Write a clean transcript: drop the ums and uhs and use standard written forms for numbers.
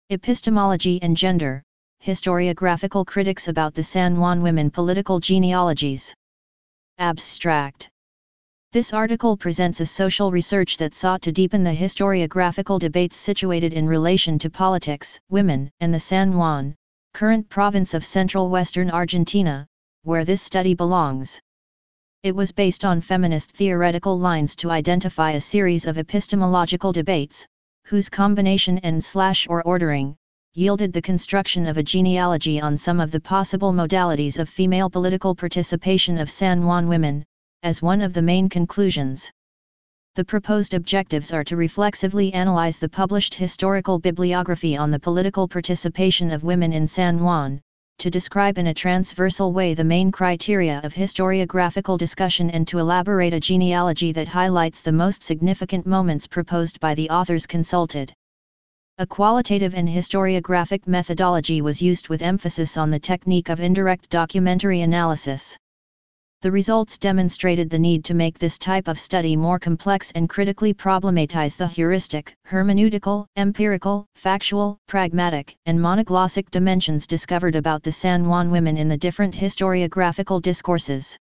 Epistemology and Gender, Historiographical Critics about the San Juan Women Political Genealogies. Abstract. This article presents a social research that sought to deepen the historiographical debates situated in relation to politics, women, and the San Juan, current province of central western Argentina, where this study belongs. It was based on feminist theoretical lines to identify a series of epistemological debates, whose combination and/or ordering yielded the construction of a genealogy on some of the possible modalities of female political participation of San Juan women, as one of the main conclusions. The proposed objectives are to reflexively analyze the published historical bibliography on the political participation of women in San Juan, to describe in a transversal way the main criteria of historiographical discussion and to elaborate a genealogy that highlights the most significant moments proposed by the authors consulted. A qualitative and historiographic methodology was used with emphasis on the technique of indirect documentary analysis. The results demonstrated the need to make this type of study more complex and critically problematize the heuristic, hermeneutical, empirical, factual, pragmatic, and monoglossic dimensions discovered about the San Juan women in the different historiographical discourses.